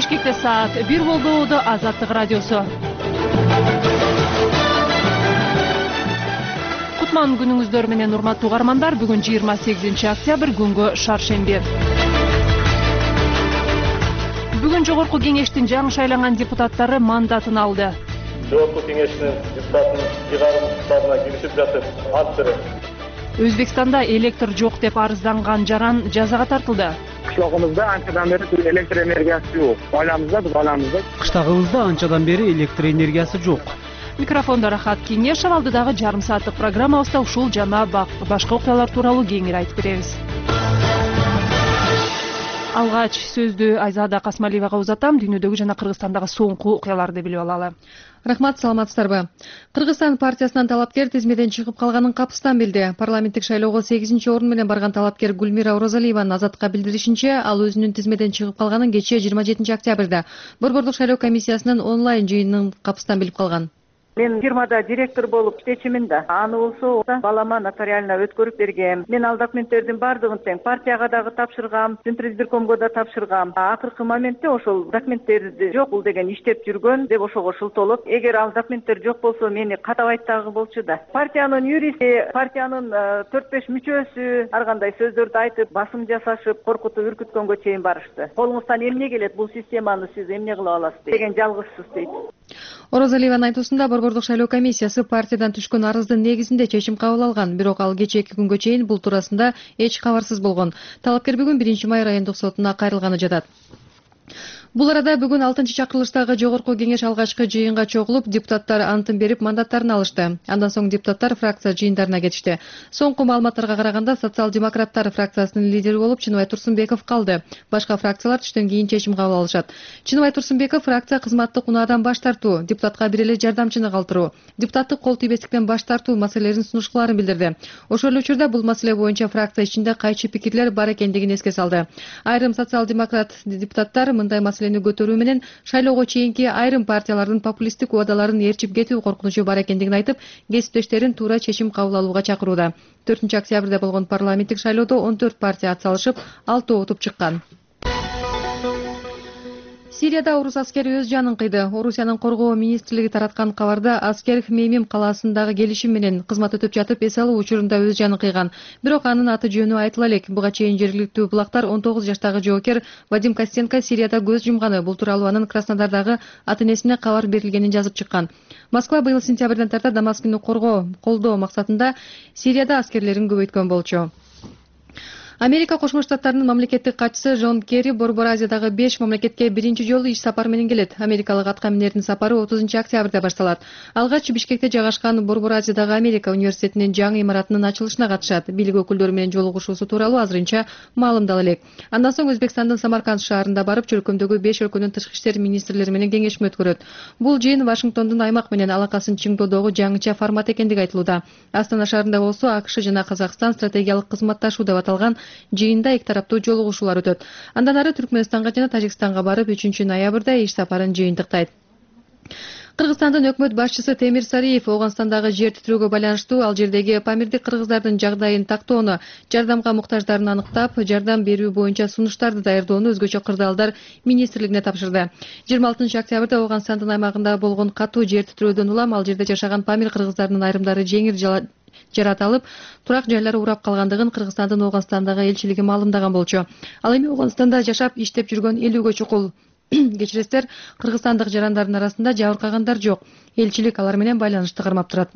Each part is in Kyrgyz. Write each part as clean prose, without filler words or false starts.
Бишкекте саат 1 болду. Азаттык радиосу. Кутман күнүңүздөр менен урматтуу угармандар. Бүгүн 28 октябрь, күнгө шаршемби. Бүгүн жогорку кеңештин жаңы шайланган депутаттары мандатын алды. Жогорку кеңештин депутатынын чыгарым курултайына киришип жатып, ант берет. Өзбекстанда электр жок деп арызданган жаран жазага тартылды. Кышлогубузда анчадан бери электр энергиясы жок. Байланыбызда. Кыштагыбызда анчадан бери электр энергиясы жок. Микрофондо Рахат Кеңешов, алдыдагы жарым сааттык программабызда ушул жана башка окуялар тууралуу кеңири айтып беребиз. Алгач сөздү Айзада Касмалиевага узатам. Дүйнөдөгү жана Кыргызстандагы соңку окуяларды билип алалы. Рахмат, саламатсыздарбы? Кыргызстан партиясынан талапкер тизмеден чыгып калганын капыстан билди. Парламенттик шайлоого 8-орун менен барган талапкер Гүлмира Оразалиеванын Азатка билдиришинче, ал өзүнүн тизмеден чыгып калганын кечээ 27 октябрда Борбордук шайлоо комиссиясынын онлайн жыйынын капыстан билип калган. Мен фирмада директор болуп иштечимин да. Аны болсо балама нотариально өткөрүп бергем. Мен ал документтердин бардыгын тең партияга дагы тапшыргам, Центризбиркомго да тапшыргам. Акыркы моментте ошол документтерди жок бул деген иштеп жүргөн деп ошого шылтолуп, эгер ал документтер жок болсо мени катабайт дагы болчу да. Партиянын юристи, партиянын 4-5 мүчөсү ар кандай сөздөрдү айтып, басым жасашып, коркутуп үркүткөнгө чейин барышты. Колуңуздан эмне келет, бул системаны сиз эмне кылып аласыз деген жалгызсыз дейт. Оразалиеванын айтуусунда Борбордук шайлоо комиссиясы партиядан түшкөн арыздын негизинде чечим кабыл алган, бирок ал кечээки күнгө чейин бул туурасында эч кабарсыз болгон. Талапкер бүгүн 1-май райондук сотуна кайрылганы жатат. Бул арада бүгүн 6-чакырылыштагы жогорку кеңеш алгачкы жыйынга чогулуп, депутаттар антын берип мандаттарын алышты. Андан соң депутаттар фракция жыйындарына кетишти. Соңку маалыматтарга караганда социал-демократтар фракциясынын лидери болуп Чыныбай Турсунбеков калды. Башка фракциялар түштөн кийин чечим кабыл алышат. Чыныбай Турсунбеков фракция кызматтык унаадан баш тартуу, депутатка бир эле жардамчыны калтыруу, депутаттык кол тийбестиктен баш тартуу маселелерин сунуштууларын билдирди. Ошол эле учурда бул маселе боюнча фракция ичинде кайчы пикирлер бар экендигин эске салды. Айрым социал-демократ депутаттар мындай көтөрүү менен шайлоого чейинки айрым партиялардын популисттик убадаларын ээрчип кетүү коркунучу бар экендигин айтып, кесиптештерин туура чечим кабыл алууга чакырууда. 4-октябрда болгон парламенттик шайлоодо 14 партия ат салышып, 6 утуп чыккан. Сирияда орус аскери өз жанын кыйды. Орусиянын коргоо министрлиги тараткан кабарда аскер Хмеймим калаасындагы келишим менен кызмат өтүп жатып эс алуу учурунда өз жанын кыйган. Бирок анын аты жөнү айтыла элек. Буга чейин жергиликтүү булактар 19 жаштагы жоокер Вадим Костенко Сирияда көз жумганы. Бул тууралуу анын Краснодардагы ата-энесине кабар берилгенин жазып чыккан. Москва быйыл сентябрдан тарта Дамаскыны колдоо максатында Сирияда аскерлерин көбөйткөн болчу. Америка Кошмо Штаттарынын мамлекеттик катчысы Джон Керри Борбор Азиядагы 5 мамлекетке биринчи жолу иш сапар менен келет. Америкалык атка минердин сапары 30-октябрда башталат. Алгач Бишкекте жайгашкан Борбор Азиядагы Америка университетинин жаңы имаратынын ачылышына катышат. Бийлик өкүлдөрү менен жолугушуусу тууралуу азырынча маалымдала элек. Андан соң Өзбекстандын Самарканд шаарында барып, чөлкөмдөгү 5 өлкөнүн тышкы иштер министрлери менен кеңешме өткөрөт. Бул жыйын Вашингтондун аймак менен алакасын чыңдоодогу жаңыча формат экендиги айтылууда. Астана шаарында болсо АКШ жана Казакстан стратегиялык кызматташуу деп аталган жыйында эки тараптуу жолугушуулар өтөт. Андан ары Түркмөнстанга жана Тажикстанга барып 3-ноябрда иш сапарын жыйынтыктайт. Кыргызстандын өкмөт башчысы Темир Сариев Оогунстандагы жер титирөөгө байланыштуу ал жердеги памирдик кыргыздардын жагдайын тактоону, жардамга муктаждарын аныктап, жардам берүү боюнча сунуштарды даярдоону өзгөчө кырдаалдар министрлигине тапшырды. 26-октябрда Оогунстандын аймагында болгон катуу жер титирөөдөн улам ал жерде жашаган памир кыргыздарынын айрымдары жеңил жаратылып, турак жайлары урап калгандыгын Кыргызстандын Оогунстандагы элчилиги маалымдаган болчу. Ал эми Оогунстанда жашап, иштеп жүргөн 50ге чукул кечиресиздер, кыргызстандык жарандардын арасында жабыркагандар жок. Элчилик алар менен байланышты кармап турат.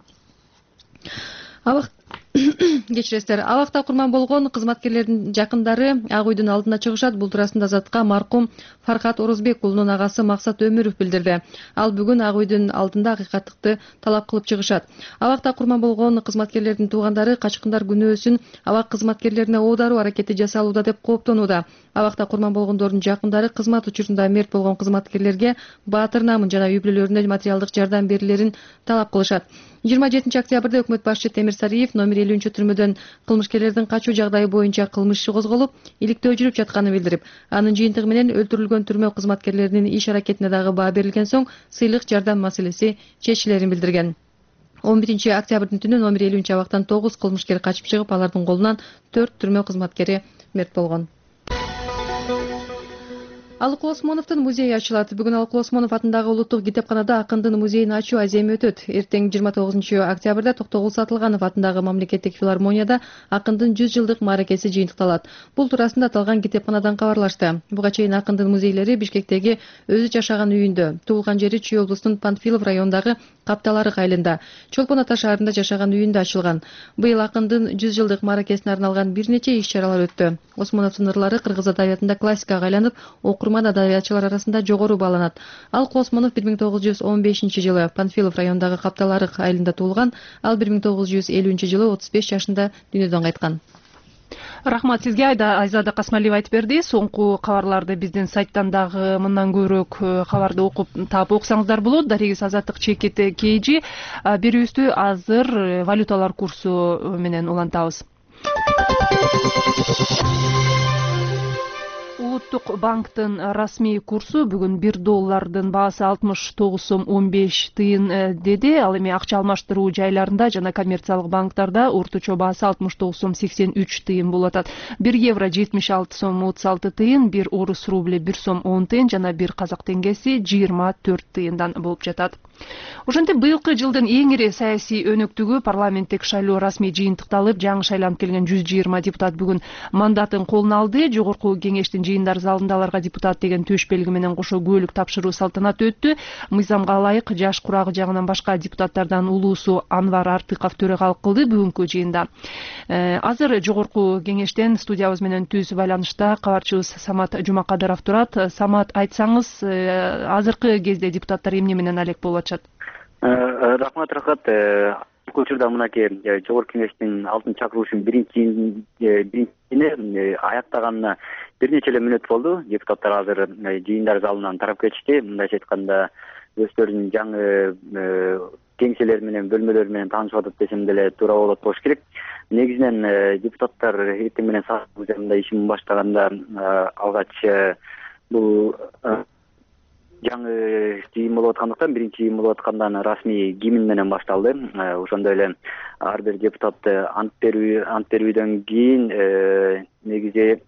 Кечиресиздер, абакта курман болгон кызматкерлердин жакындары Ак үйдүн алдына чыгышат. Бул туурасында Азатка маркум Фархат Орозбек уулунун агасы Максат Өмүров билдирди. Ал бүгүн Ак үйдүн алдында акыйкаттыкты талап кылып чыгышат. Абакта курман болгон кызматкерлердин туугандары качкындар күнөөсүн абак кызматкерлерине оодаруу аракети жасалууда деп кооптонууда. Абакта курман болгондордун жакындары кызмат учурунда мерт болгон кызматкерлерге баатыр наамын жана үй бүлөлөрүнө материалдык жардам берилерин талап кылышат. 27-октябрда өкмөт башчы Темир Сариев номер 50-түрмөдөн кылмышкерлердин качуу жагдайы боюнча кылмыш иши козголуп, иликтөө жүрүп жатканын билдирип, анын жыйынтыгы менен өлтүрүлгөн түрмө кызматкерлеринин иш аракетине дагы баа берилген соң сыйлык жардам маселеси чечилерин билдирген. 11-октябрдын түнү номер 50 абактан 9 кылмышкер качып чыгып, алардын колунан 4 түрмө кызматкери мерт болгон. Алыкул Осмоновдун музейи ачылат. Бүгүн Алыкул Осмонов атындагы улуттук китепканада акындын музейин ачуу аземи өтөт. Эртең 29 октябрда Токтогул Сатылганов атындагы мамлекеттик филармонияда акындын 100 жылдык мааракеси жыйынтыкталат. Бул туурасында аталган китепканадан кабарлашты. Буга чейин акындын музейлери Бишкектеги өзү жашаган үйүндө, туулган жери Чүй облусунун Панфилов районундагы Капталарык айылында, Чолпон Ата шаарында жашаган үйүндө ачылган. Быйыл акындын 100 жылдык мааракесине арналган бир нече иш-чаралар өттү. Осмоновдун ырлары кыргыз адабиятында классикага айланып, окурман адабиятчылар арасында жогору бааланат. Алыкул Осмонов 1915 жылы Панфилов районундагы Капталарык айылында туулган, ал 1950 жылы 35 жашында дүйнөдөн кайткан. Рахмат сизге, Айзада Касмалиева айтып берди. Соңку кабарларды биздин сайттан дагы мындан көрөк кабарды окуп таап окусаңыздар болот. Дарегиз Азаттык Чекит Кейжи берүүбүздү азыр валюталар курсу менен улантабыз. Улуттук банктын расмий курсу бүгүн $1 баасы 69 сом 15 тыйын деди. Ал эми акча алмаштыруу жайларында жана коммерциялык банктарда орточо баасы 69 сом 83 тыйын болуп атат. 1 евро 76 сом 36 тыйын, 1 орус рубли 1 сом 10 тыйын жана 1 казак теңгеси 24 тыйындан болуп жатат. Ошентип быйылкы жылдын эң ири саясий өнөктүгү парламенттик шайлоо расмий жыйынтыкталып, жаңы шайланып келген 120 депутат бүгүн мандатын колуна алды. Жогорку кеңештин жыйындар залында аларга депутат деген төш белги менен кошо күбөлүк тапшыруу салтанаты өттү. Мыйзамга ылайык жаш курагы жагынан башка депутаттардан улуусу Анвар Артыков төрөгалык кылды бүгүнкү жыйында. Азыр жогорку кеңештен студиябыз менен түз байланышта кабарчыбыз Самат Жумакадыров турат. Самат, айтсаңыз, азыркы кезде депутаттар эмне менен алек болуп атышат? Рахмат, Рахат. Учурда мынакей жогорку кеңештин алтын чакыруушунун биринчисине аяктаганына бир нече эле мүнөт болду. Депутаттар азыр жыйындар залынан тарап кетишти. Мындайча айтканда, өздөрүнүн жаңы кеңселери менен, бөлмөлөрү менен таанышып атат десем деле туура болот болуш керек. Негизинен депутаттар эртең менен саат жарымда ишин баштаганда алгач бул жаңы жыйын болуп аткандыктан, биринчи жыйын болуп аткандан расмий гимн менен башталды. Ошондой эле ар бир депутат ант берүүдөн кийин негизи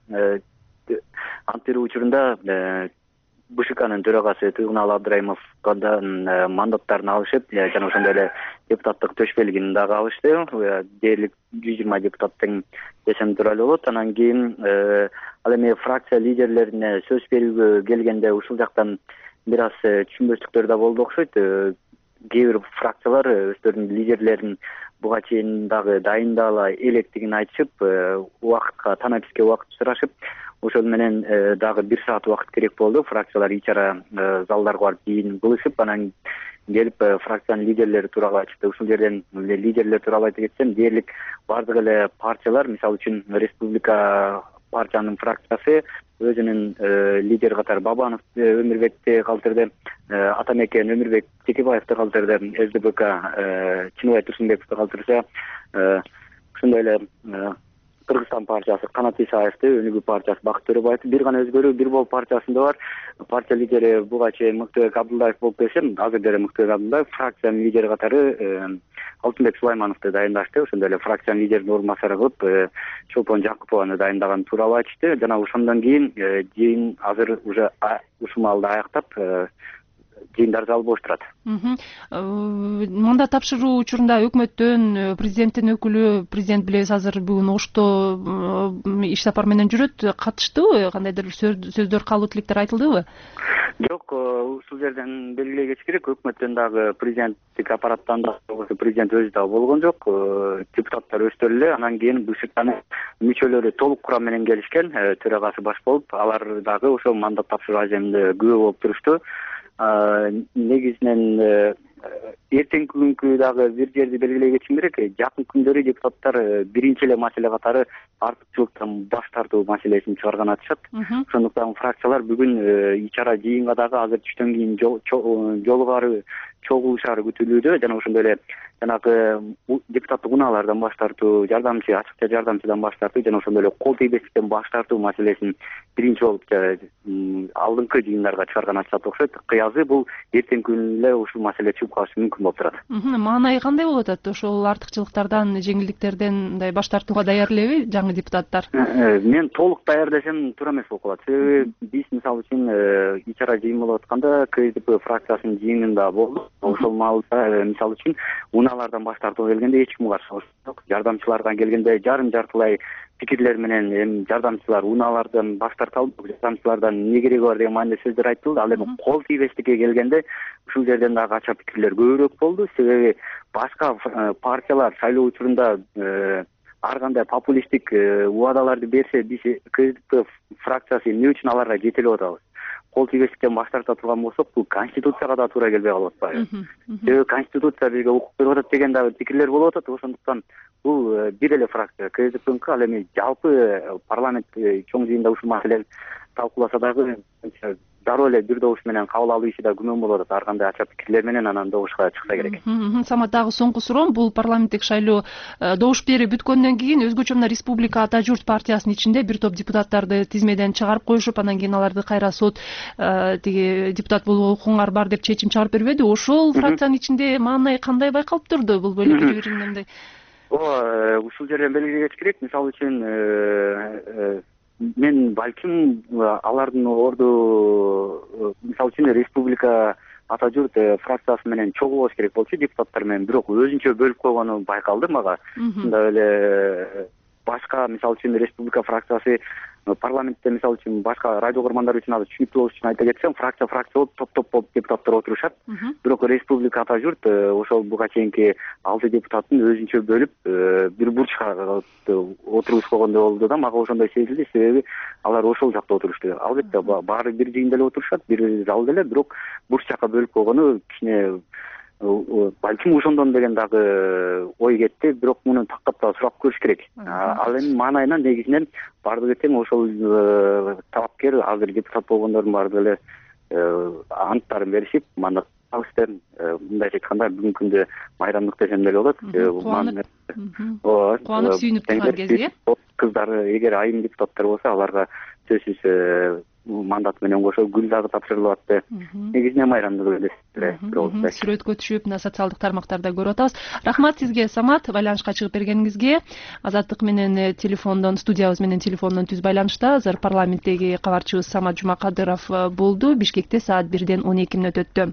ант берүү учурунда БШКнын төрагасы Туйгуналы Абдрайымовдон мандаттарын алышып, жана ошондой эле депутаттык төш белгини дагы алышты. Дээрлик 120 депутаттын десем туура эле болот. Анан кийин ал эми фракция лидерлерине сөз берүүгө келгенде ушул жактан бир аз түшүнбөстүктөр да болду окшойт. Кээ бир фракциялар өздөрүнүн лидерлерин буга чейин дагы дайындала электигин айтышып, убакытка танаписке убакыт сурашып, ошол менен дагы 1 саат убакыт керек болду. Фракциялар ичара залдарга барып жыйын кылышып, анан келип фракциянын лидерлери тууралуу айтышты. Ушул жерден лидерлер тууралуу айта кетсем, дээрлик бардык эле партиялар, мисалы үчүн Республика партиянын фракциясы өзүнүн лидери катары Бабанов Өмүрбекти калтырды, Атамекен Өмүрбек Текебаевди калтырды, СДБК Чыныбай Турсунбековду калтырса, ошондой эле Кыргызстан партиясы Канат Исаевди, Өнүгүү партиясы Бакыт Төрөбаевди, бир гана өзгөрүү Бир Бол партиясында бар. Партия лидери буга чейин Мыктыбек Абдулдаев болуп келсем, азыр деле Мыктыбек Абдулдаев фракциянын лидери катары Алтынбек Сулаймановду дайындашты. Ошондой эле фракциянын лидеринин орун басары кылып Чолпон Жакупованы дайындаган тууралуу айтышты. Жана ошондон кийин жыйын азыр уже ушул маалда аяктап жыйындар залы бош турат. Мандат тапшыруу учурунда өкмөттөн президенттин өкүлү, президент билебиз азыр бүгүн Ошто иш сапар менен жүрөт, катыштыбы? Кандайдыр сөздөр, каалоо тилектер айтылдыбы? Жок, ушул жерден белгилей кетиш керек. Өкмөттөн дагы президенттик аппараттан дагы президент өзү дагы болгон жок. Депутаттар өздөрү эле, анан кийин БШКнын мүчөлөрү толук курам менен келишкен, төрагасы баш болуп, алар дагы ошол мандат тапшыруу аземинде күбө болуп турушту. Негизинен эртеңки күнгү дагы бир жерди белгилей кетишим керек. Жакын күндөрү депутаттар биринчи эле маселе катары артыкчылыктан баш тартуу маселесин чыгарган атышат. Ошондуктан фракциялар бүгүн ичара жыйынга дагы азыр түштөн кийин жолугары чогулушаары күтүлүүдө жана ошондой эле жанагы депутаттык унаалардан баш тартуу, жардамчы, ачыкча жардамчыдан баш тартуу жана ошондой эле кол тийбестиктен баш тартуу маселесин биринчи болуп алдыңкы жыйындарга чыгарган атышат окшойт. Кыязы бул эртеңки күнү эле ушул маселе чыгып калышы мүмкүн болуп турат. Маанай кандай болуп атат? Ошол артыкчылыктардан, жеңилдиктерден мындай баш тартууга даяр элеби жаңы депутаттар? Мен толук даяр десем туура эмес болуп калат. Себеби биз мисалы үчүн ич ара жыйын болуп атканда КСДП фракциясынын жыйынында болдук. Ошол маалда мисалы үчүн унаалардан баш тартууга келгенде эч ким каршы жок. Жардамчылардан келгенде жарым-жартылай пикирлер менен эми жардамчылар унаалардан баш тарта алды, жардамчылардан эмне кереги бар деген маанилүү сөздөр айтылды. Ал эми кол тийбестикке келгенде ушул жерден дагы ача пикирлер көбүрөөк болду. Себеби башка партиялар шайлоо учурунда ар кандай популисттик убадаларды берсе, биз КСДП фракциясы эмне үчүн аларга жете элеп атабыз? Кол тийбестиктен баш тарта турган болсок, бул конституцияга да туура келбей калып атпайбы? Себеби конституция бизге укук берип атат деген дагы пикирлер болуп атат. Ошондуктан бул бир эле фракция КСДПники, ал эми жалпы парламент чоң жыйында ушул маселени талкууласа дагы дароо эле бир добуш менен кабыл алуу иши да күмөн болуп атат. Ар кандай ача пикирлер менен анан добушка чыкса керек. Самат, дагы соңку суроом, бул парламенттик шайлоо добуш берип бүткөндөн кийин өзгөчө мына Республика Ата журт партиясынын ичинде бир топ депутаттарды тизмеден чыгарып коюшуп, анан кийин аларды кайра сот тиги депутат болууга укугуңар бар деп чечим чыгарып бербеди. Ошол фракциянын ичинде маанай кандай байкалып турду? Бул бөлүп бири-биринин мындай ушул жерден белгилегеш керек. Мисалы үчүн мен балким алардын орду мисалы үчүн Республика Ата журт фракциясы менен чогуу болуш керек болчу депутаттар менен, бирок өзүнчө бөлүп койгону байкалды мага. Мындай эле башка мисалы үчүн Республика фракциясы парламентте мисалы үчүн башка радио көрмандар үчүн азыр түшүнүктүү болуш үчүн айта кетсем, фракция болуп топ болуп депутаттар отурушат. Бирок Республика Ата журт ошол буга чейинки 6 депутаттын өзүнчө бөлүп бир бурчка отургузгондой болду да, мага ошондой сезилди. Себеби алар ошол жакта отурушту. Албетте баары бир жыйында эле отурушат, бир залда эле, бирок бурч жакка бөлүп койгону кичине балким ошондон деген дагы ой кетти. Бирок муну тактап да сурап көрүш керек. Ал эми маанайынан негизинен баардыгы тең ошол талапкер азыр депутат болгондордун баардыгы эле анттарын беришип, мандат алышты. Мындайча айтканда бүгүнкү күндө майрамдык десем деле болот. Кубанып сүйүнүп турган кези, кыздар эгер айым депутаттар болсо, аларга сөзсүз мандат менен кошо гүл дагы тапшырылып атты. Негизинен майрамдык эле. Сүрөткө түшүп, мына социалдык тармактарда көрүп атабыз. Рахмат сизге, Самат, байланышка чыгып бергениңизге. Азаттык менен телефондон, студиябыз менен телефондон түз байланышта азыр парламенттеги кабарчыбыз Самат Жумакадыров болду. Бишкекте саат 1-ден 12 мүнөт өттү.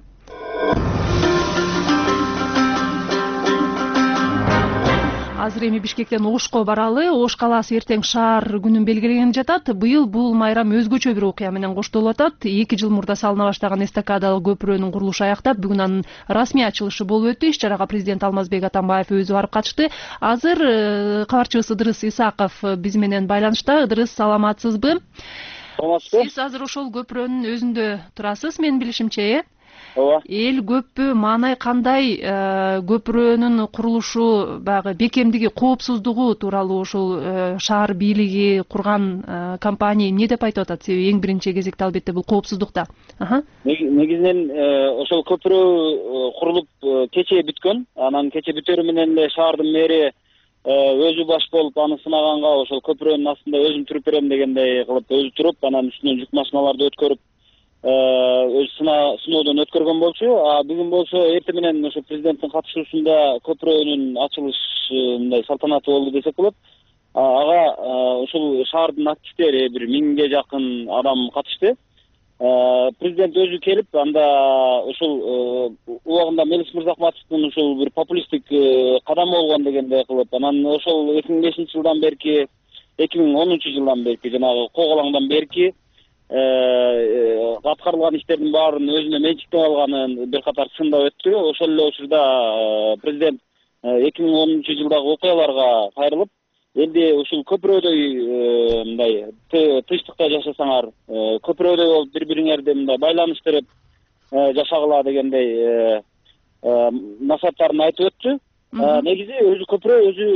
Азыр эми Бишкектен Ошко баралы. Ош калаасы эртең шаар күнүн белгилеген жатат. Быйыл бул майрам өзгөчө бир окуя менен коштолуп атат. 2 жыл мурда салына баштаган эстакадалык көпүрөнүн курулушу аяктап, бүгүн анын расмий ачылышы болуп өттү. Иш-чарага президент Алмазбек Атамбаев өзү барып катышты. Азыр кабарчыбыз Ыдырыс Исаков биз менен байланышта. Ыдырыс, саламатсызбы? Сиз азыр ошол көпүрөнүн өзүндө турасыз, менин билишимче, ооба. Эл көппү, маанай кандай? Көпүрөнүн курулушу, баягы бекемдиги, коопсуздугу тууралуу ошол шаар бийлиги курган компания эмне деп айтып атат? Себеби эң биринчи кезекте албетте бул коопсуздукта. Негизинен ошол көпүрө курулуп кечээ бүткөн. Анан кечээ бүтөрү менен эле шаардын мэри өзү баш болуп аны сынаганга ошол көпүрөнүн астында өзүм туруп берем дегендей кылып өзү туруп, анан үстүнөн жүк машиналарды өткөрүп өз сыноодон өткөргөн болчу. Бүгүн болсо эртең менен ошо президенттин катышуусунда көпүрөнүн ачылыш мындай салтанаты болду десек болот. Ага ушул шаардын активдери бир 1000ге жакын адам катышты. Президент өзү келип, анда ушул убагында Мелис Мырзахматовдун ушул бир популисттик кадамы болгон дегендей кылып, анан ошол 2005 жылдан берки, 2010 жылдан берки, жанагы Коголаңдан берки аткарылган иштердин баарын өзүнө менчиктеп алганын бир катар сындап өттү. Ошол эле учурда президент 2010 жылдагы окуяларга кайрылып, элди ушул көпүрөдөй мындай тынчтыкта жашасаңар, көпүрөдөй болуп бири-бириңерди мындай байланыштырып жашагыла дегендей насааттарын айтып өттү. Негизи өзү көпүрө өзү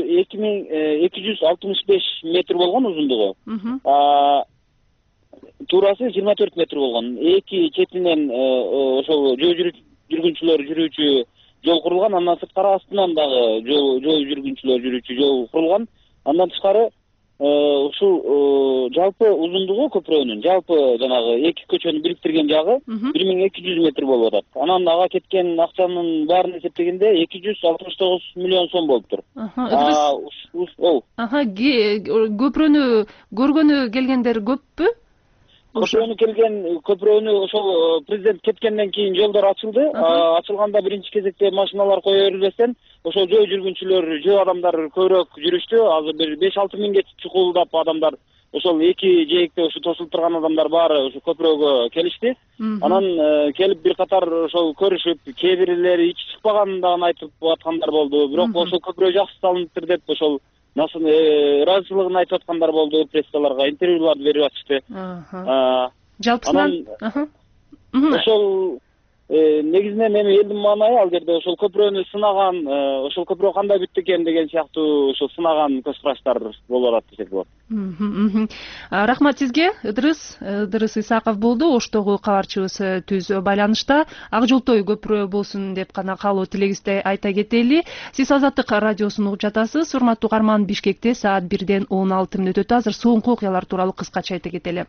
2265 метр болгон узундугу. Туурасы 24 метр болгон. Эки четинен ошол жөө жүрүп жүргүнчүлөр жүрүүчү жол курулган. Андан сырткары астынан дагы жол жүргүнчүлөр жүрүүчү жол курулган. Андан тышкары ушул жалпы узундугу көпүрөнүн жалпы жанагы эки көчөнү бириктирген жагы 1200 метр болуп атат. Анан ага кеткен акчанын баарын эсептегенде 269 миллион сом болуптур. Көпүрөнү көргөнү келгендер көппү? Көпүрөнү ошол президент кеткенден кийин жолдор ачылды. Ачылганда биринчи кезекте машиналар кое берилбестен ошол жөө жүргүнчүлөр, жөө адамдар көбүрөөк жүрүштү. Азыр бир 5-6 миңге чукулдап адамдар ошол эки жээкте ушу тосулуп турган адамдар баары ошо көпүрөгө келишти. Анан келип бир катар ошол көрүшүп, кээ бирлери ичи чыкпагандыгын айтып аткандар болду. Бирок ошол көпүрө жакшы салыныптыр деп ошол ыраазычылыгын айтып аткандар болду. Прессаларга интервьюларды берип атышты. Жалпысынан ошол негизинен эми элдин маанайы ал жерде ошол көпүрөнү сынаган, ошол көпүрө кандай бүттү экен деген сыяктуу ошол сынаган көз караштар болуп атат десек болот. Рахмат сизге. Ыдырыс Исаков болду. Оштогу кабарчыбыз түз байланышта. Ак жолтой көпүрө болсун деп гана каалоо тилегибизди айта кетели. Сиз Азаттык радиосун угуп жатасыз. Урматтуу угарман, Бишкекте саат 1-ден 16 мүнөт өтө. Азыр соңку окуялар тууралуу кыскача айта кетели.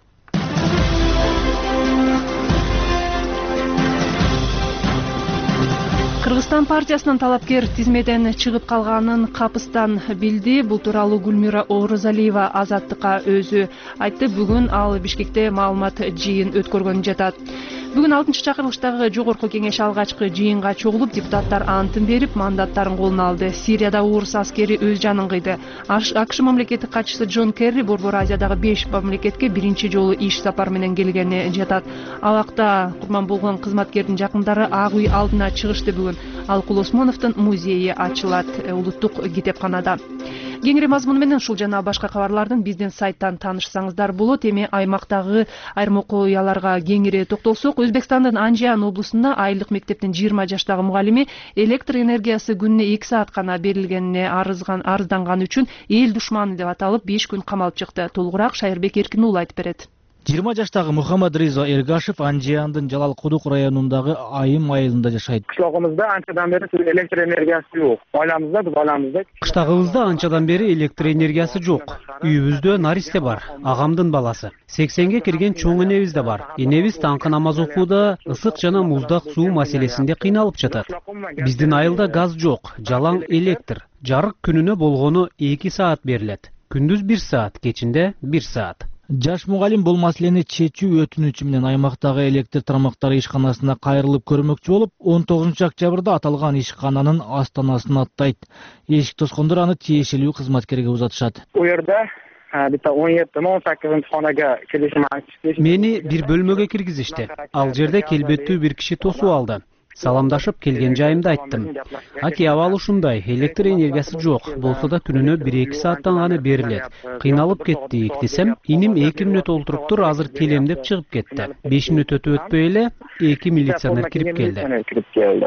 Кыргызстан партиясынын талапкер тизмеден чыгып калганын Капыстан билди. Бул тууралуу Гүлмира Оорозалиева Азаттыкка өзү айтты. Бүгүн ал Бишкекте маалымат жыйын өткөргөн жатат. Бүгүн 6-чакырылыштагы жогорку кеңеш алгачкы жыйынга чогулуп, депутаттар антын берип, мандаттарын колуна алды. Сирияда орус аскери өз жанын кыйды. АКШ мамлекеттик катчысы Джон Керри Борбор Азиядагы 5 мамлекетке биринчи жолу иш сапар менен келгени жатат. Абакта курман болгон кызматкердин жакындары Ак үй алдына чыгышты бүгүн. Алкул Осмоновдун музейи ачылат улуттук китепканада. Кеңири мазмуну менен ушул жана башка кабарлардын биздин сайттан таанышсаңыздар болот. Эми аймактагы айрым окуяларга кеңири токтолсок, Өзбекстандын Анжиан облусунда айылдык мектептин 20 жаштагы мугалими электр энергиясы күнүнө 2 саат гана берилгенине арызданганы үчүн эл душманы деп аталып 5 күн камалып чыкты. Толугураак Шайырбек Эркин уулу айтып берет. 20 жаштагы Мухаммад Риза Эргашев Анжиандын Жалалкудук районундагы Айым айылында жашайт. Кыштагыбызда анчадан бери электр энергиясы жок. Айламызда Кыштагыбызда анчадан бери электр энергиясы жок. Үйүбүздө наристе бар, агамдын баласы. 80ге кирген чоң энебиз да бар. Энебиз таңкы намаз окууда ысык жана муздак суу маселесинде кыйналып жатат. Биздин айылда газ жок, жалаң электр. Жарык күнүнө болгону 2 саат берилет. Күндүз 1 саат, кечинде 1 саат. Жаш мугалим бул маселени чечүү өтүнүчү менен аймактагы электр тармактары ишканасына кайрылып көрмөкчү болуп, 19-октябрда аталган ишкананын астанасын аттайт. Эшик тоскондор аны тиешелүү кызматкерге узатышат. У жерде бита 17-18-хонага киришим айтышты. Мени бир бөлмөгө киргизишти. Ал жерде келбеттүү бир киши тосуп алды. Саламдашып келген жайымды айттым. Аки абал ушундай, электр энергиясы жок, болсо да күнүнө 1-2 сааттан гана берилет. Кыйналып кеттик десем, иним 2 мүнөт олтуруптур, азыр келем деп чыгып кетти. 5 мүнөт өтпөй эле 2 милиционер кирип келди.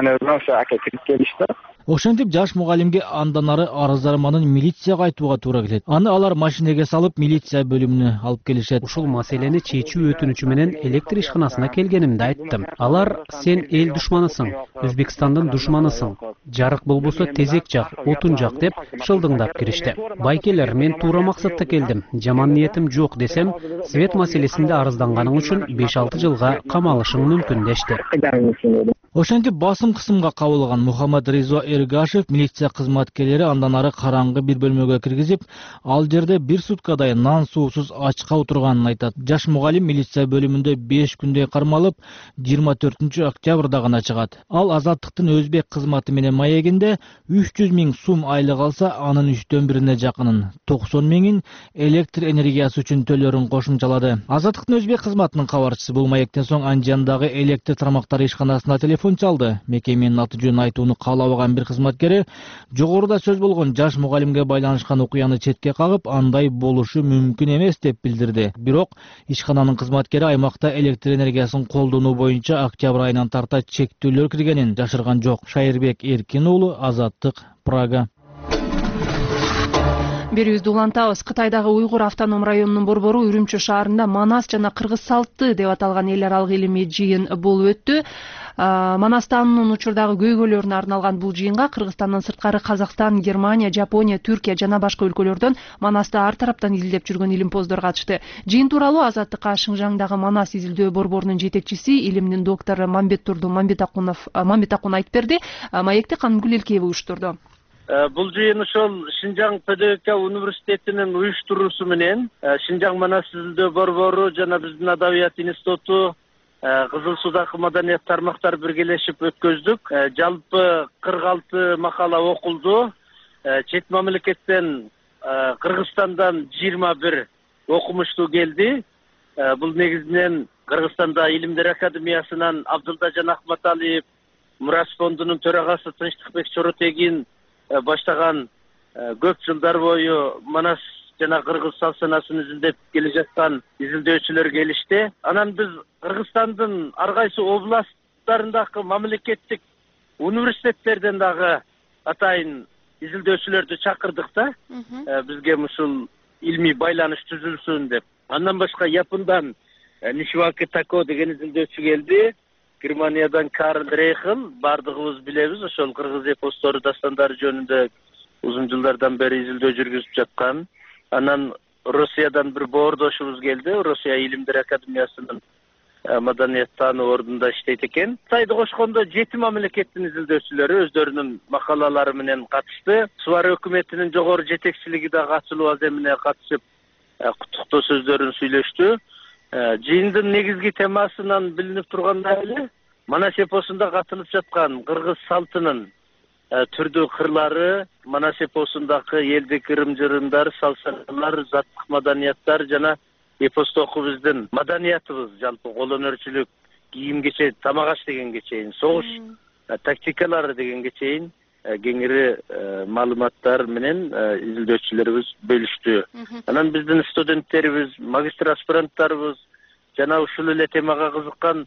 Ошентип жаш мугалимге андан ары арыздарманын милицияга айтууга туура келет. Аны алар машинеге салып милиция бөлүмүнө алып келишет. Ушул маселени чечүү өтүнүчү менен электр ишканасына келгенимди айттым. Алар сен эл душманысың, Өзбекстандын душманысың. Жарык болбосо тезек жак, отун жак деп шылдыңдап киришти. Байкелер, мен туура максатта келдим. Жаман ниетим жок десем, свет маселесинде арызданганың үчүн 5-6 жылга камалышың мүмкүн дешти. Ошентип басым кысымга кабылган Мухаммад Риза Эргашев милиция кызматкерлери андан ары караңгы бир бөлмөгө киргизип, ал жерде 1 суткадай нан суусуз ачка отурганын айтат. Жаш мугалим милиция бөлүмүндө 5 күндөй кармалып, 24-октябрда гана чыгат. Ал Азаттыктын өзбек кызматы менен маегинде 300 000 сум айлык алса, анын 3/1 жакынын 90 000-ин электр энергиясы үчүн төлөрүн кошумчалады. Азаттыктын өзбек кызматынын кабарчысы бул маектен соң Анжиандагы электр тармактары ишканасына телефон чалды. Мекеменин аты жөнүн айтууну каалабаган бир кызматкери жогоруда сөз болгон жаш мугалимге байланышкан окуяны четке кагып, андай болушу мүмкүн эмес деп билдирди. Бирок ишкананын кызматкери аймакта электр энергиясын колдонуу боюнча октябрь айынан тарта чектөөлөр киргенин жашырган жок. Шайырбек Эркин уулу, Азаттык, Прага. Берүүбүздү улантабыз. Кытайдагы Уйгур автоном районунун борбору Үрүмчү шаарында Манас жана кыргыз салты деп аталган эл аралык илимий жыйын болуп өттү. Манас таанынын учурдагы көйгөйлөрүнө арналган бул жыйынга Кыргызстандан сырткары Казакстан, Германия, Жапония, Түркия жана башка өлкөлөрдөн Манасты ар тараптан изилдеп жүргөн илимпоздор катышты. Жыйын тууралуу Азаттыкка Шыңжаңдагы Манас изилдөө борборунун жетекчиси, илимдин доктору Мамбеттурду Мамбетакун айтып берди. Маекти Канымгүл Элкеева уюштурду. Бул жыйын ошол Шинжаң ПДК университетинин уюштуруусу менен Шинжаң Манас изилдөө борбору жана биздин Адабият институту, Кызыл Судагы маданият тармактар биргелешип өткөздүк. Жалпы 46 макала окулду. Чет мамлекеттен Кыргызстандан 21 окумуштуу келди. Бул негизинен Кыргызстанда Илимдер академиясынан Абдылдажан Ахматалиев, Мурас фондунун төрагасы Тынчтыкбек Чоротегин баштаган көп жылдар бою Манас жана кыргыз салт санаасын изилдеп келе жаткан изилдөөчүлөр келишти. Анан биз Кыргызстандын ар кайсы областтарындагы мамлекеттик университеттерден дагы атайын изилдөөчүлөрдү чакырдык да. Бизге ушул илмий байланыш түзүлсүн деп. Андан башка Япондан Нишиваки Тако деген изилдөөчү келди. Германиядан Карл Рейхл, бардыгыбыз билебиз, ошол кыргыз эпостору, дастандары жөнүндө узун жылдардан бери изилдөө жүргүзүп жаткан. Анан Россиядан бир боордошубуз келди. Россия Илимдер академиясынын маданият таануу ордунда иштейт экен. Кытайды кошкондо 7 мамлекеттин изилдөөчүлөрү өздөрүнүн макалалары менен катышты. Свар өкмөтүнүн жогору жетекчилиги да катышылуу аземине катышып, куттуктоо сөздөрүн сүйлөштү. Жыйындын негизги темасынан билинип тургандай эле Манас эпосунда катылып жаткан кыргыз салтынын түрдүү кырлары, Манас эпосундагы элдик ырым-жырымдар, салт-санаалар, заттык маданияттар жана эпостогу биздин маданиятыбыз, жалпы колөнөрчүлүк, кийим-кечек, тамак-аш дегенге чейин, согуш тактикалары дегенге чейин кеңири маалыматтар менен изилдөөчүлөрүбүз бөлүштү. Анан биздин студенттерибиз, магистр аспиранттарыбыз жана ушул эле темага кызыккан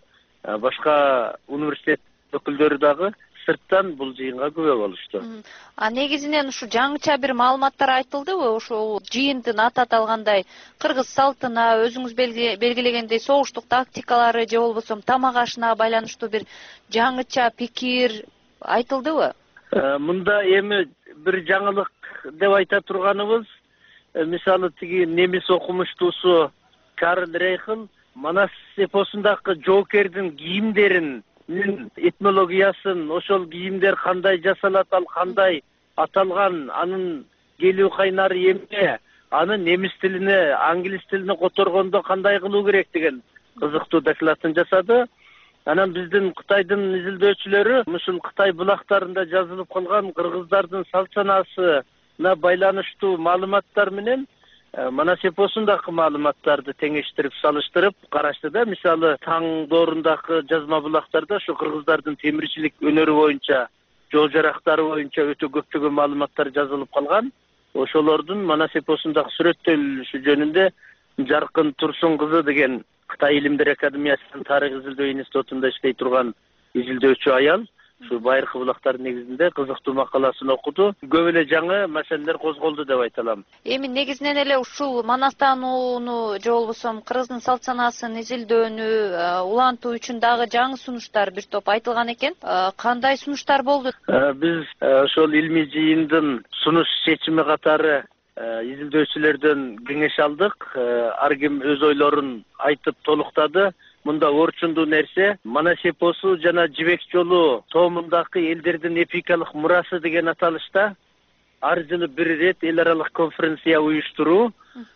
башка университет өкүлдөрү дагы сырттан бул жыйынга күбө болушту. Негизинен ушу жаңыча бир маалыматтар айтылдыбы? Ошол жыйындын аты аталгандай кыргыз салтына, өзүңүз белгилегендей согуштук тактикалары же болбосо тамак-ашына байланыштуу бир жаңыча пикир айтылдыбы? Мында эми бир жаңылык деп айта турганыбыз, мисалы тиги немис окумуштуусу Карл Рейхл Манас эпосундагы жоокердин кийимдеринин этнологиясын, ошол кийимдер кандай жасалат, ал кандай аталган, анын келүү кайнары эмне, аны немис тилине, англис тилине которгондо кандай кылуу керек деген кызыктуу докладын жасады. Анан биздин Кытайдын изилдөөчүлөрү ушул Кытай булактарында жазылып калган кыргыздардын салт санаасына байланыштуу маалыматтар менен Манас эпосундагы маалыматтарды теңештирип, салыштырып карашты да. Мисалы, Таң доорундагы жазма булактарда ушу кыргыздардын темирчилик өнөрү боюнча, жол жарактары боюнча өтө көптөгөн маалыматтар жазылып калган. Ошолордун Манас эпосундагы сүрөттөлүшү жөнүндө Жаркын Турсун кызы деген Кытай Илимдер академиясынын тарых изилдөө институтунда иштей турган изилдөөчү аял ушу байыркы булактар негизинде кызыктуу макаласын окуду. Көп эле жаңы маселелер козголду деп айта алам. Эми негизинен эле ушул Манас таанууну же болбосо кыргыздын салт санаасын изилдөөнү улантуу үчүн дагы жаңы сунуштар бир топ айтылган экен. Кандай сунуштар болду? Биз ошол илмий жыйындын сунуш чечими катары изилдөөчүлөрдөн кеңеш алдык. Ар ким өз ойлорун айтып толуктады. Мында орчундуу нерсе Манас эпосу жана Жибек жолу тоомундагы элдердин эпикалык мурасы деген аталышта ар жылы бир ирет эл аралык конференция уюштуруу,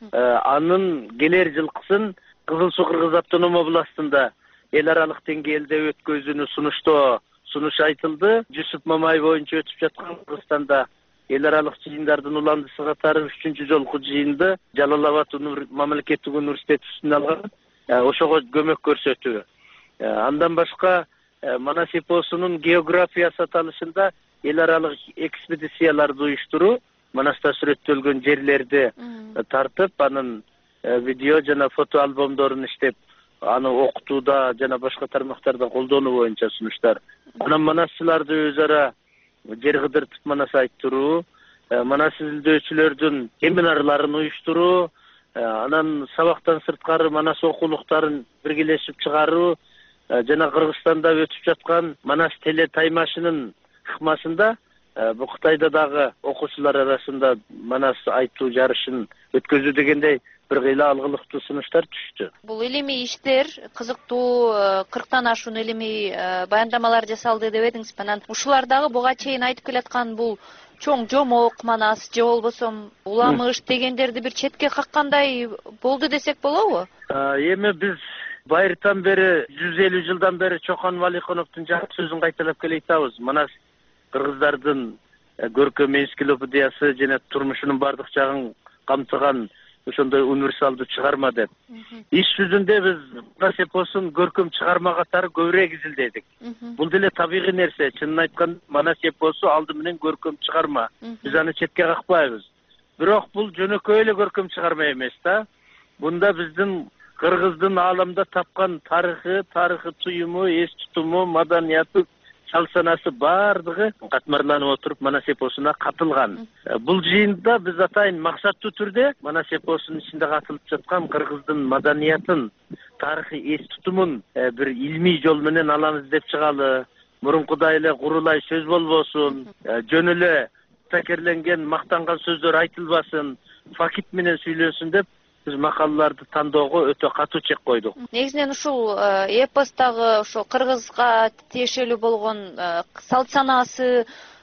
анын келер жылкысын Кызыл Суу Кыргыз автоном областында эл аралык деңгээлде өткөзүүнү сунуш айтылды. Жусуп Мамай боюнча өтүп жаткан Кыргызстанда эл аралык жыйындардын уландысы катары 3-чү жолку жыйынды Жалал-Абад мамлекеттик университети үстүнө алган. Ошого көмөк көрсөтүү. Андан башка Манас эпосунун географиясы аталышында эл аралык экспедицияларды уюштуруу, Манаста сүрөттөлгөн жерлерди тартып, анын видео жана фото альбомдорун иштеп, аны окутууда жана башка тармактарда колдонуу боюнча сунуштар. Анан манасчыларды өз ара жер кыдыртып манас айттыруу, манас изилдөөчүлөрдүн семинарларын уюштуруу, анан сабактан сырткары манас окуулуктарын биргелешип чыгаруу жана Кыргызстанда өтүп жаткан манас теле таймашынын ыкмасында бу Кытайда дагы окуучулар арасында манас айтуу жарышын өткөзүү дегендей бир кыйла алгылыктуу сунуштар түштү. Бул илимий иштер кызыктуу, 40тан ашуун илимий баяндамалар жасалды деп эдиңиз. Анан ушулар дагы буга чейин айтып келаткан бул чоң жомок манас же болбосо уламыш дегендерди бир четке каккандай болду десек болобу? Эми биз байыртан бери 150 жылдан бери Чоқан Валихоновдун жакшы сөзүн кайталап келе айтабыз. Манас кыргыздардын көркөм энциклопедиясы жана турмушунун бардык жагын камтыган ошондой универсалдуу чыгарма деп. Иш жүзүндө биз манас эпосун көркөм чыгарма катары көбүрөөк изилдедик. Бул деле табигый нерсе. Чынын айтканда манас эпосу алды менен көркөм чыгарма. Биз аны четке какпайбыз. Бирок бул жөнөкөй эле көркөм чыгарма эмес да. Бунда биздин Кыргыздын ааламда тапкан тарыхы туюму, эс тутуму, маданияты, чал-санасы бардыгы катмарланып отуруп манас эпосуна катылган. Бул жыйында биз атайын максаттуу түрдө манас эпосунун ичинде катылып жаткан кыргыздын маданиятын, тарыхы, эс тутумун бир илмий жол менен алабыз деп чыгалы. Мурункудай эле курулай сөз болбосун, жөн эле такерленген, мактанган сөздөр айтылбасын, факит менен сүйлөнсүн деп биз макалаларды тандоого өтө катуу чек койдук. Негизинен ушул эпостагы ошо кыргызга тиешелүү болгон салт санаасы,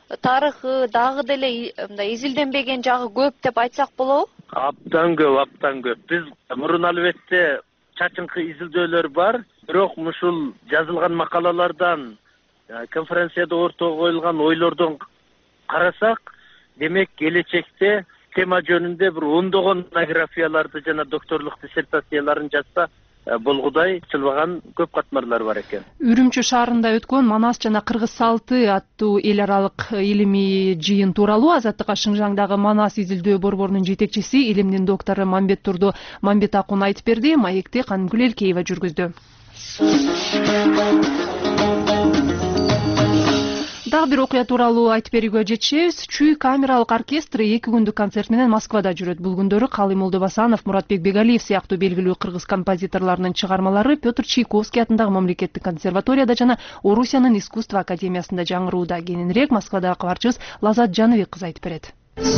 тарыхы дагы деле мындай изилденбеген жагы көп деп айтсак болобу? Абдан көп. Биз мурун албетте чачыңкы изилдөөлөр бар, бирок ушул жазылган макалалардан, конференцияда ортого коюлган ойлордон карасак, демек келечекте тема жөнүндө бир ондогон монографияларды жана докторлук диссертацияларын жазса болгудай чылбаган көп катмарлар бар экен. Үрүмчү шаарында өткөн Манас жана кыргыз салты аттуу эл аралык илимий жыйын тууралуу Азаттыкка Шыңжаңдагы Манас изилдөө борборунун жетекчиси, илимдин доктору Мамбет Турду Мамбет Акун айтып берди. Маекти Канымгүл Элкеева жүргүздү. Дагы бир окуя тууралуу айтып берүүгө жетишебиз. Чүй камералык оркестри 2 күндүк концерт менен Москвада жүрөт. Бул күндөрү Калый Молдобасанов, Муратбек Бегалиев сыяктуу белгилүү кыргыз композиторлорунун чыгармалары Петр Чайковский атындагы мамлекеттик консерваторияда жана Орусиянын искусство академиясында жаңырууда. Кененирээк Москвадагы кабарчыбыз Лазат Жаныбек кызы айтып берет.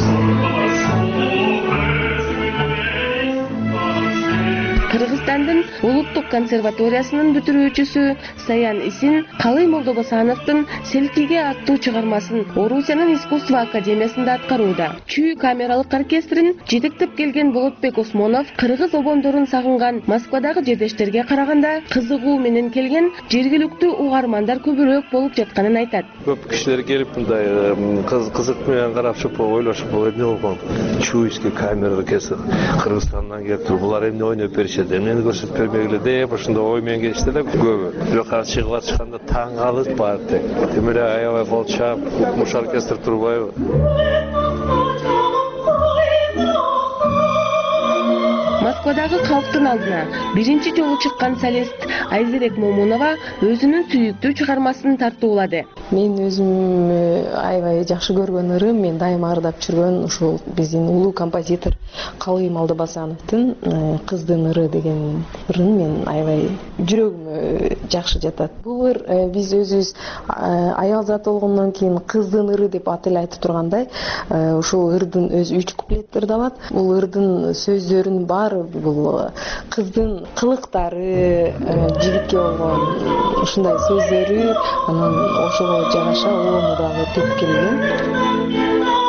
Кыргызстандын улуттук консерваториясынын бүтүрүүчүсү Саян Исин Калый Молдобасановдун Селкиге аттуу чыгармасын Орусиянын искусство академиясында аткарууда. Чүй камералык оркестрин жетектеп келген Болотбек Осмонов кыргыз обондорун сагынган Москвадагы жердештерге караганда кызыгуу менен келген жергиликтүү угармандар көбүрөөк болуп жатканын айтат. Көп кишилер келип мындай кызык менен карашып, ойлошуп, эмне болгон? Чуйский камералык оркестр Кыргызстандан келип, булар эмне ойноп беришет? Эмнени көрсөтүп бермегиле деп ошондо ой менен келишти эле көбү. Бирок чыгып чыкканда таң калып барды. Тем эле аябай колчап, укмуш оркестр турбайбы? Москвадагы калктын алдына биринчи жолу чыккан солист Айзерек Момунова өзүнүн сүйүктүү чыгармасын тартуулады. Мен өзүм аябай жакшы көргөн ырым, мен дайыма ырдап жүргөн ушул биздин улуу композитор Калый Молдобасановдун Кыздын ыры деген ырын мен аябай жүрөгүмө жакшы жатат. Бул ыр биз өзүбүз аял зат болгондон кийин Кыздын ыры деп аты эле айтып тургандай, ушул ырдын өзү 3 куплет ырдалат. Бул ырдын сөздөрүнүн баары бул кыздын кылыктары, жигитке болгон ушундай сөздөрү, анан ошого жараша оону дагы түп келген.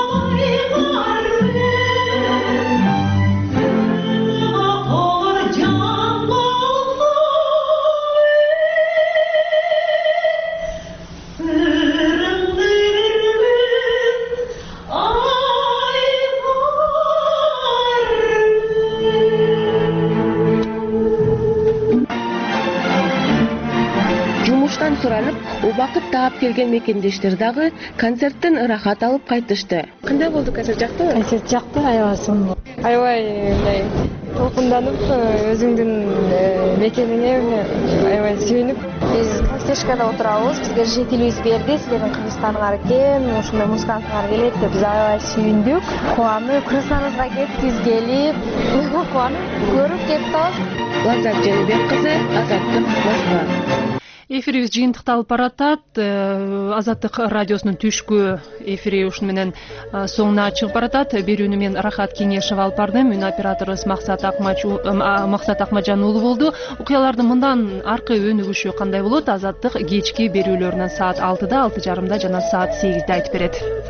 Суранып, убакыт таап келген мекендештер дагы концерттен ырахат алып кайтышты. Кандай болду концерт, жактыбы? Концерт жакты, аябай сонун. Аябай мындай толкунданып, өзүңдүн мекениңе аябай сүйүнүп, биз тешкада отурабыз. Бизге жетилибиз берди. Силердин Кыргызстаныңар экен, ушундай музыканттар келет деп биз аябай сүйүндүк. Кубанып, Кыргызстаныбызга кеткиз келип, кубанып көрүп кетип атабыз. Лаззат Жаныбек кызы, Азаттык, Москва. Эфирибиз жыйынтыкталып баратат. Азаттык радиосунун түшкү эфири ушуну менен соңуна чыгып баратат. Берүүнү мен Рахат Кеңешева алып бардым. Үн операторубуз Максат Акмажан уулу болду. Окуялардын мындан аркы өнүгүшү кандай болот? Азаттык кечки берүүлөрүнөн саат 6:30 жана саат 8 айтып берет.